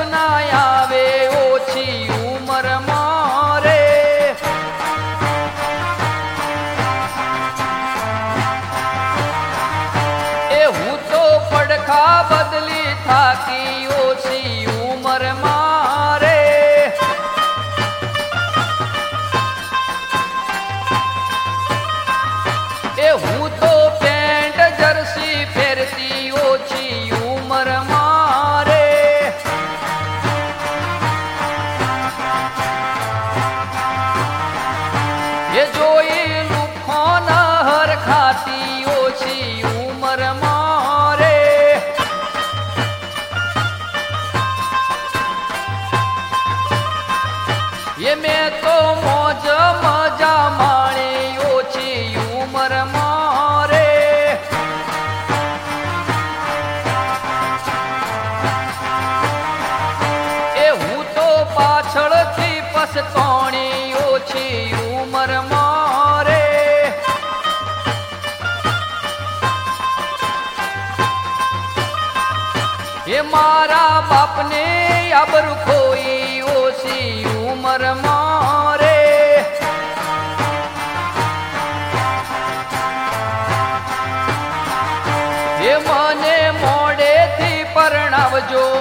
ના આવે ઓછી ઉંમર મારે એ હું તો પડખા બદલી થાકી ઓછી ઉંમર મારે એ હું તો પેન્ટ જર્સી ફેરતી ઓછી ઉંમર મારે એ જોઈ લુખોન હર ખાતી ઓછી ઉંમર મારે એ મેં તો મોજ મજા માણી ઓછી ઉંમર મારે એ હું તો પાછળથી પસતોણી ઓછી ઉંમર મારે એ મારા બાપને આબરૂ ખોઈ ઓછી ઉંમર મારે એ મને મોડેથી પરણાવજો